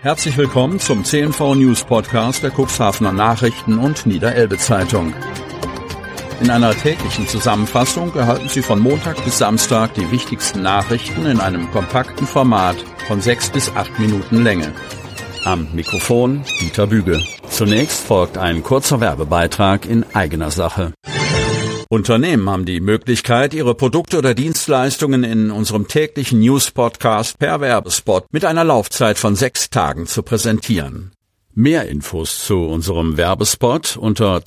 Herzlich willkommen zum CNV News Podcast der Cuxhavener Nachrichten und Niederelbe Zeitung. In einer täglichen Zusammenfassung erhalten Sie von Montag bis Samstag die wichtigsten Nachrichten in einem kompakten Format von 6 bis 8 Minuten Länge. Am Mikrofon Dieter Büge. Zunächst folgt ein kurzer Werbebeitrag in eigener Sache. Unternehmen haben die Möglichkeit, ihre Produkte oder Dienstleistungen in unserem täglichen News-Podcast per Werbespot mit einer Laufzeit von 6 Tagen zu präsentieren. Mehr Infos zu unserem Werbespot unter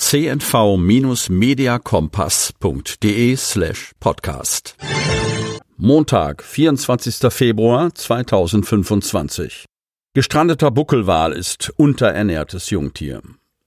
cnv-mediakompass.de/podcast. Montag, 24. Februar 2025. Gestrandeter Buckelwal ist unterernährtes Jungtier.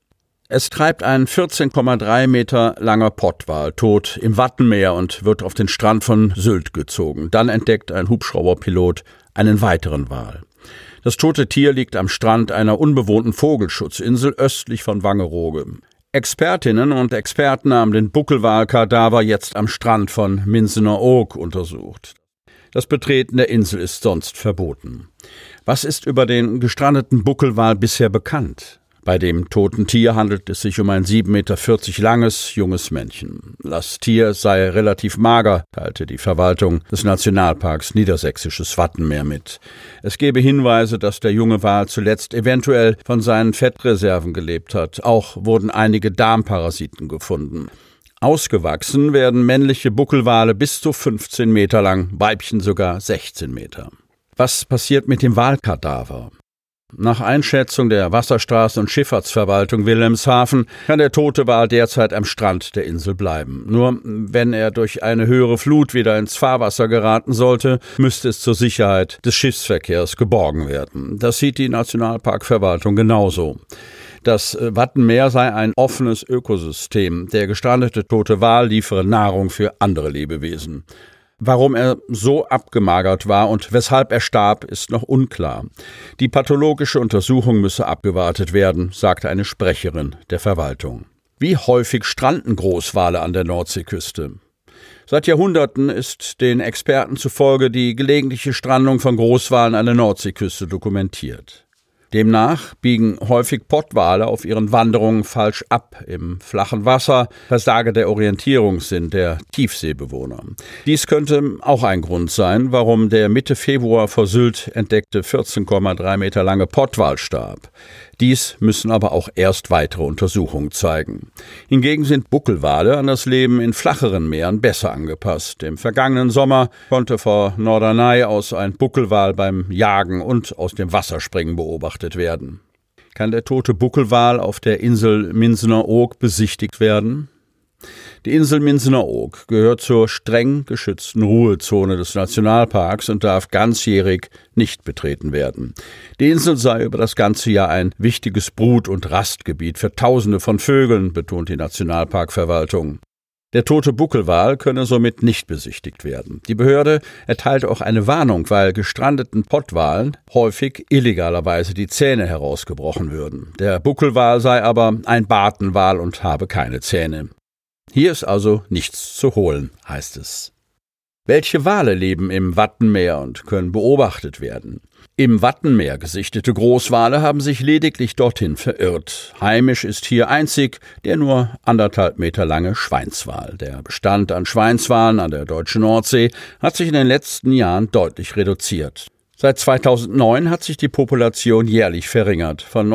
Es treibt ein 14,3 Meter langer Pottwal tot im Wattenmeer und wird auf den Strand von Sylt gezogen. Dann entdeckt ein Hubschrauberpilot einen weiteren Wal. Das tote Tier liegt am Strand einer unbewohnten Vogelschutzinsel östlich von Wangerooge. Expertinnen und Experten haben den Buckelwal-Kadaver jetzt am Strand von Minsener-Oog untersucht. Das Betreten der Insel ist sonst verboten. Was ist über den gestrandeten Buckelwal bisher bekannt? Bei dem toten Tier handelt es sich um ein 7,40 Meter langes, junges Männchen. Das Tier sei relativ mager, teilte die Verwaltung des Nationalparks Niedersächsisches Wattenmeer mit. Es gebe Hinweise, dass der junge Wal zuletzt eventuell von seinen Fettreserven gelebt hat. Auch wurden einige Darmparasiten gefunden. Ausgewachsen werden männliche Buckelwale bis zu 15 Meter lang, Weibchen sogar 16 Meter. Was passiert mit dem Walkadaver? Nach Einschätzung der Wasserstraßen- und Schifffahrtsverwaltung Wilhelmshaven kann der tote Wal derzeit am Strand der Insel bleiben. Nur wenn er durch eine höhere Flut wieder ins Fahrwasser geraten sollte, müsste es zur Sicherheit des Schiffsverkehrs geborgen werden. Das sieht die Nationalparkverwaltung genauso. Das Wattenmeer sei ein offenes Ökosystem. Der gestrandete tote Wal liefere Nahrung für andere Lebewesen. Warum er so abgemagert war und weshalb er starb, ist noch unklar. Die pathologische Untersuchung müsse abgewartet werden, sagte eine Sprecherin der Verwaltung. Wie häufig stranden Großwale an der Nordseeküste? Seit Jahrhunderten ist den Experten zufolge die gelegentliche Strandung von Großwalen an der Nordseeküste dokumentiert. Demnach biegen häufig Pottwale auf ihren Wanderungen falsch ab. Im flachen Wasser versage der Orientierungssinn der Tiefseebewohner. Dies könnte auch ein Grund sein, warum der Mitte Februar vor Sylt entdeckte 14,3 Meter lange Pottwal starb. Dies müssen aber auch erst weitere Untersuchungen zeigen. Hingegen sind Buckelwale an das Leben in flacheren Meeren besser angepasst. Im vergangenen Sommer konnte vor Norderney aus ein Buckelwal beim Jagen und aus dem Wasserspringen beobachtet werden. Kann der tote Buckelwal auf der Insel Minsener-Oog besichtigt werden? Die Insel Minsener-Oog gehört zur streng geschützten Ruhezone des Nationalparks und darf ganzjährig nicht betreten werden. Die Insel sei über das ganze Jahr ein wichtiges Brut- und Rastgebiet für Tausende von Vögeln, betont die Nationalparkverwaltung. Der tote Buckelwal könne somit nicht besichtigt werden. Die Behörde erteilt auch eine Warnung, weil gestrandeten Pottwalen häufig illegalerweise die Zähne herausgebrochen würden. Der Buckelwal sei aber ein Bartenwal und habe keine Zähne. Hier ist also nichts zu holen, heißt es. Welche Wale leben im Wattenmeer und können beobachtet werden? Im Wattenmeer gesichtete Großwale haben sich lediglich dorthin verirrt. Heimisch ist hier einzig der nur 1,5 Meter lange Schweinswal. Der Bestand an Schweinswalen an der deutschen Nordsee hat sich in den letzten Jahren deutlich reduziert. Seit 2009 hat sich die Population jährlich verringert, von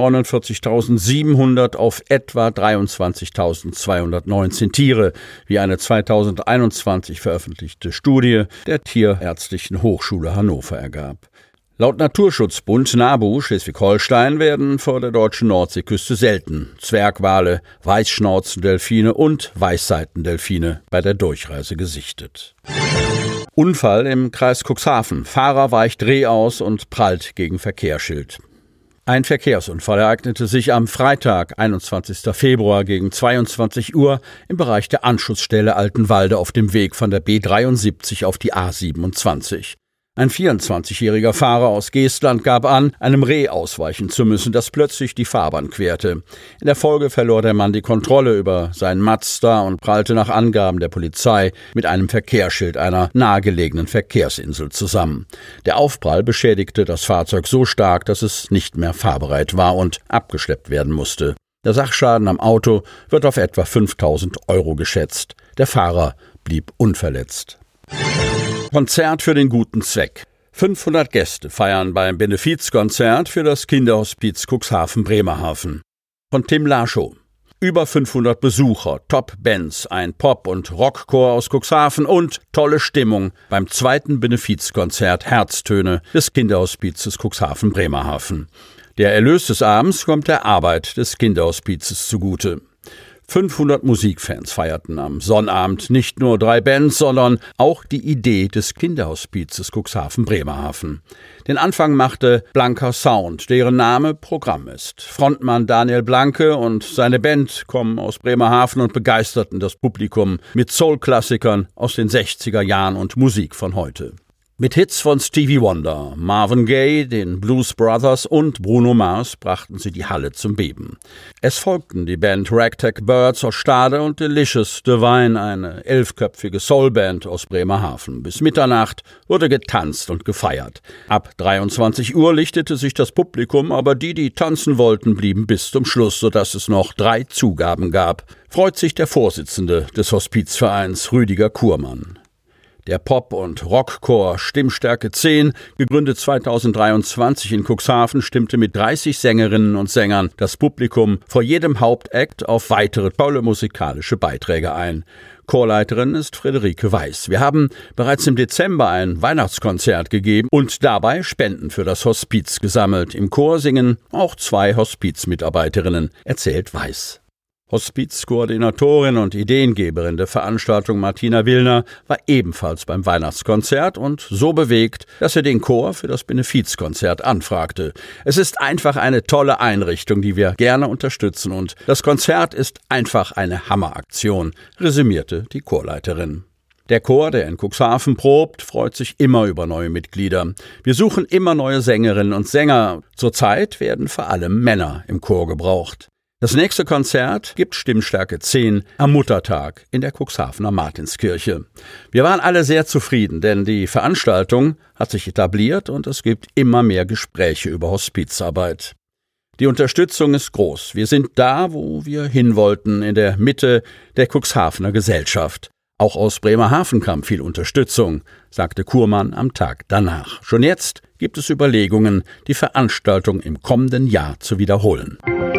49.700 auf etwa 23.219 Tiere, wie eine 2021 veröffentlichte Studie der Tierärztlichen Hochschule Hannover ergab. Laut Naturschutzbund NABU Schleswig-Holstein werden vor der deutschen Nordseeküste selten Zwergwale, Weißschnauzendelfine und Weißseitendelfine bei der Durchreise gesichtet. Unfall im Kreis Cuxhaven. Fahrer weicht Reh aus und prallt gegen Verkehrsschild. Ein Verkehrsunfall ereignete sich am Freitag, 21. Februar gegen 22 Uhr im Bereich der Anschussstelle Altenwalde auf dem Weg von der B73 auf die A27. Ein 24-jähriger Fahrer aus Geestland gab an, einem Reh ausweichen zu müssen, das plötzlich die Fahrbahn querte. In der Folge verlor der Mann die Kontrolle über seinen Mazda und prallte nach Angaben der Polizei mit einem Verkehrsschild einer nahegelegenen Verkehrsinsel zusammen. Der Aufprall beschädigte das Fahrzeug so stark, dass es nicht mehr fahrbereit war und abgeschleppt werden musste. Der Sachschaden am Auto wird auf etwa 5.000 € geschätzt. Der Fahrer blieb unverletzt. Konzert für den guten Zweck. 500 Gäste feiern beim Benefizkonzert für das Kinderhospiz Cuxhaven-Bremerhaven. Von Tim Laschow. Über 500 Besucher, Top-Bands, ein Pop- und Rockchor aus Cuxhaven und tolle Stimmung beim zweiten Benefizkonzert Herztöne des Kinderhospizes Cuxhaven-Bremerhaven. Der Erlös des Abends kommt der Arbeit des Kinderhospizes zugute. 500 Musikfans feierten am Sonnabend nicht nur 3 Bands, sondern auch die Idee des Kinderhospizes Cuxhaven-Bremerhaven. Den Anfang machte Blanker Sound, deren Name Programm ist. Frontmann Daniel Blanke und seine Band kommen aus Bremerhaven und begeisterten das Publikum mit Soul-Klassikern aus den 60er Jahren und Musik von heute. Mit Hits von Stevie Wonder, Marvin Gaye, den Blues Brothers und Bruno Mars brachten sie die Halle zum Beben. Es folgten die Band Ragtag Birds aus Stade und Delicious Divine, eine 11-köpfige Soulband aus Bremerhaven. Bis Mitternacht wurde getanzt und gefeiert. Ab 23 Uhr lichtete sich das Publikum, aber die tanzen wollten, blieben bis zum Schluss, sodass es noch 3 Zugaben gab. Freut sich der Vorsitzende des Hospizvereins, Rüdiger Kurmann. Der Pop- und Rockchor Stimmstärke 10, gegründet 2023 in Cuxhaven, stimmte mit 30 Sängerinnen und Sängern das Publikum vor jedem Hauptakt auf weitere tolle musikalische Beiträge ein. Chorleiterin ist Friederike Weiß. Wir haben bereits im Dezember ein Weihnachtskonzert gegeben und dabei Spenden für das Hospiz gesammelt. Im Chor singen auch 2 Hospizmitarbeiterinnen, erzählt Weiß. Hospizkoordinatorin und Ideengeberin der Veranstaltung Martina Willner war ebenfalls beim Weihnachtskonzert und so bewegt, dass er den Chor für das Benefizkonzert anfragte. Es ist einfach eine tolle Einrichtung, die wir gerne unterstützen und das Konzert ist einfach eine Hammeraktion, resümierte die Chorleiterin. Der Chor, der in Cuxhaven probt, freut sich immer über neue Mitglieder. Wir suchen immer neue Sängerinnen und Sänger. Zurzeit werden vor allem Männer im Chor gebraucht. Das nächste Konzert gibt Stimmstärke 10 am Muttertag in der Cuxhavener Martinskirche. Wir waren alle sehr zufrieden, denn die Veranstaltung hat sich etabliert und es gibt immer mehr Gespräche über Hospizarbeit. Die Unterstützung ist groß. Wir sind da, wo wir hin wollten, in der Mitte der Cuxhavener Gesellschaft. Auch aus Bremerhaven kam viel Unterstützung, sagte Kurmann am Tag danach. Schon jetzt gibt es Überlegungen, die Veranstaltung im kommenden Jahr zu wiederholen.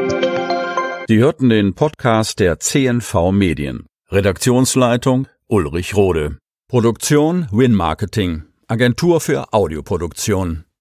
Sie hörten den Podcast der CNV Medien. Redaktionsleitung Ulrich Rode. Produktion Win Marketing. Agentur für Audioproduktion.